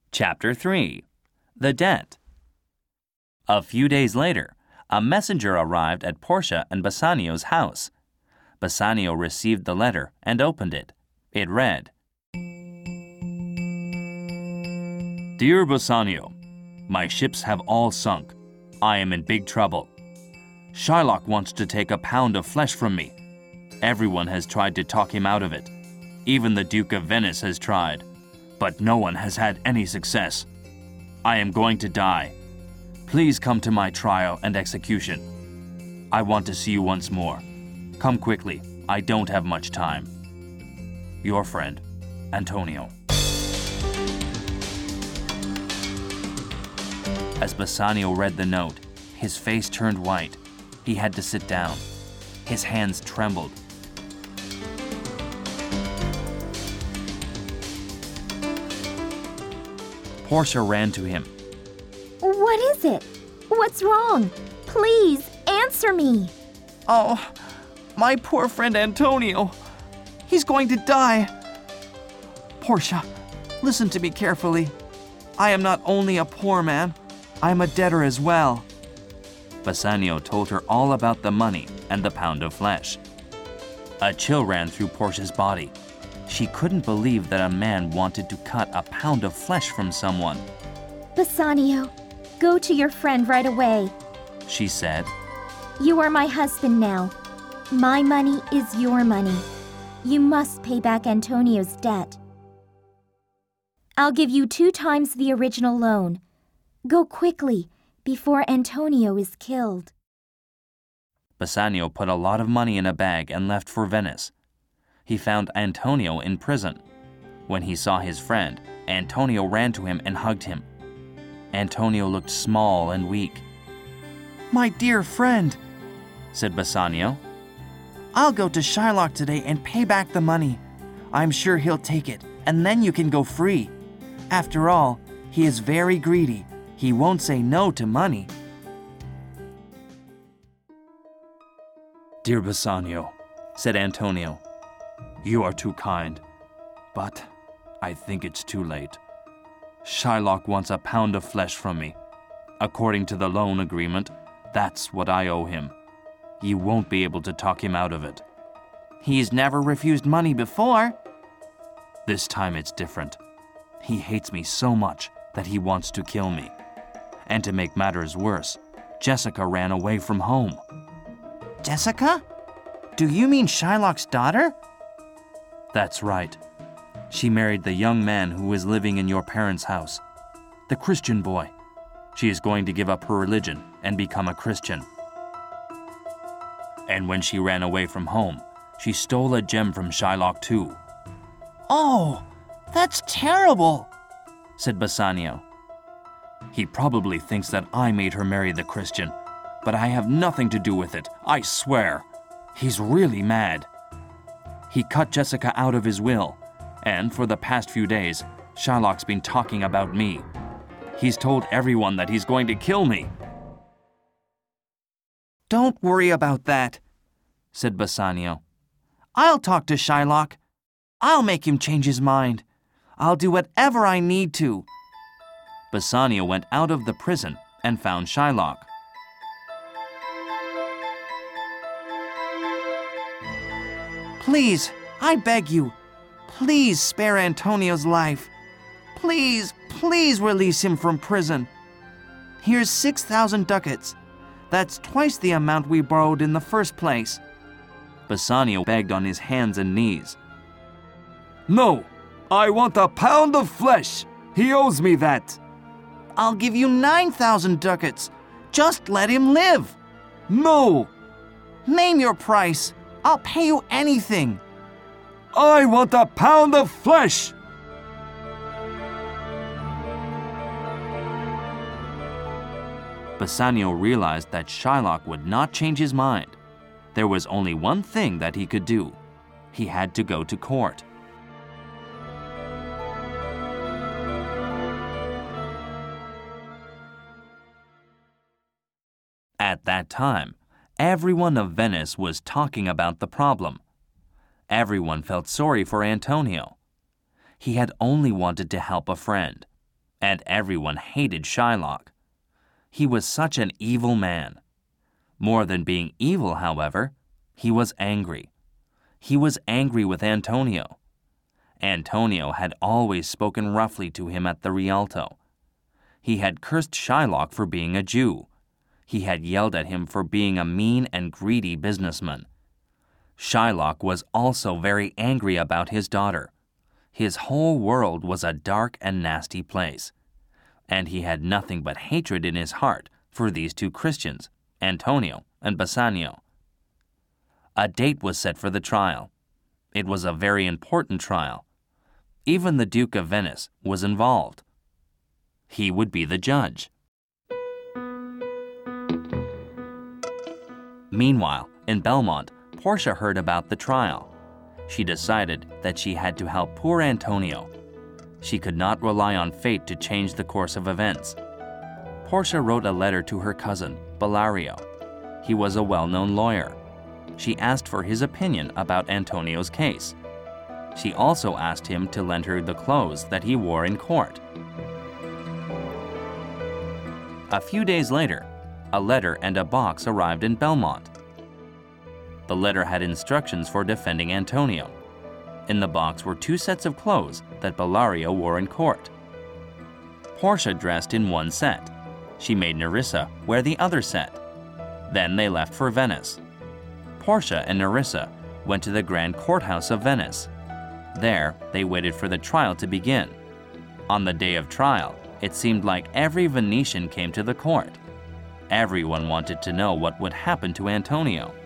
Chapter 3. The Debt. A few days later, a messenger arrived at Portia and Bassanio's house. Bassanio received the letter and opened it. It read, Dear Bassanio, my ships have all sunk. I am in big trouble. Shylock wants to take a pound of flesh from me. Everyone has tried to talk him out of it. Even the Duke of Venice has tried, but no one has had any success. I am going to die. Please come to my trial and execution. I want to see you once more. Come quickly. I don't have much time. Your friend, Antonio. As Bassanio read the note, his face turned white. He had to sit down. His hands trembled. Portia ran to him. What is it? What's wrong? Please, answer me. Oh, my poor friend Antonio. He's going to die. Portia, listen to me carefully. I am not only a poor man, I am a debtor as well. Bassanio told her all about the money and the pound of flesh. A chill ran through Portia's body. She couldn't believe that a man wanted to cut a pound of flesh from someone. Bassanio, go to your friend right away, she said. You are my husband now. My money is your money. You must pay back Antonio's debt. I'll give you 2 times the original loan. Go quickly, before Antonio is killed. Bassanio put a lot of money in a bag and left for Venice. He found Antonio in prison. When he saw his friend, Antonio ran to him and hugged him. Antonio looked small and weak. My dear friend, said Bassanio. I'll go to Shylock today and pay back the money. I'm sure he'll take it, and then you can go free. After all, he is very greedy. He won't say no to money. Dear Bassanio, said Antonio, you are too kind, but I think it's too late. Shylock wants a pound of flesh from me. According to the loan agreement, that's what I owe him. You won't be able to talk him out of it. He's never refused money before. This time it's different. He hates me so much that he wants to kill me. And to make matters worse, Jessica ran away from home. Jessica? Do you mean Shylock's daughter? That's right. She married the young man who was living in your parents' house, the Christian boy. She is going to give up her religion and become a Christian. And when she ran away from home, she stole a gem from Shylock too. Oh, that's terrible, said Bassanio. He probably thinks that I made her marry the Christian, but I have nothing to do with it, I swear. He's really mad. He cut Jessica out of his will, and for the past few days, Shylock's been talking about me. He's told everyone that he's going to kill me. Don't worry about that, said Bassanio. I'll talk to Shylock. I'll make him change his mind. I'll do whatever I need to. Bassanio went out of the prison and found Shylock. Please, I beg you, please spare Antonio's life. Please, please release him from prison. Here's 6,000 ducats. That's twice the amount we borrowed in the first place. Bassanio begged on his hands and knees. No, I want a pound of flesh. He owes me that. I'll give you 9,000 ducats. Just let him live. No. Name your price. I'll pay you anything. I want a pound of flesh. Bassanio realized that Shylock would not change his mind. There was only one thing that he could do. He had to go to court. At that time, everyone of Venice was talking about the problem. Everyone felt sorry for Antonio. He had only wanted to help a friend. and everyone hated Shylock. He was such an evil man. More than being evil, however, he was angry. He was angry with Antonio. Antonio had always spoken roughly to him at the Rialto. He had cursed Shylock for being a Jew. He had yelled at him for being a mean and greedy businessman. Shylock was also very angry about his daughter. His whole world was a dark and nasty place, and he had nothing but hatred in his heart for these two Christians, Antonio and Bassanio. A date was set for the trial. It was a very important trial. Even the Duke of Venice was involved. He would be the judge. Meanwhile, in Belmont, Portia heard about the trial. She decided that she had to help poor Antonio. She could not rely on fate to change the course of events. Portia wrote a letter to her cousin, Bellario. He was a well-known lawyer. She asked for his opinion about Antonio's case. She also asked him to lend her the clothes that he wore in court. A few days later, a letter and a box arrived in Belmont. The letter had instructions for defending Antonio. In the box were 2 sets of clothes that Bellario wore in court. Portia dressed in one set. She made Nerissa wear the other set. Then they left for Venice. Portia and Nerissa went to the Grand Courthouse of Venice. There, they waited for the trial to begin. On the day of trial, it seemed like every Venetian came to the court. Everyone wanted to know what would happen to Antonio.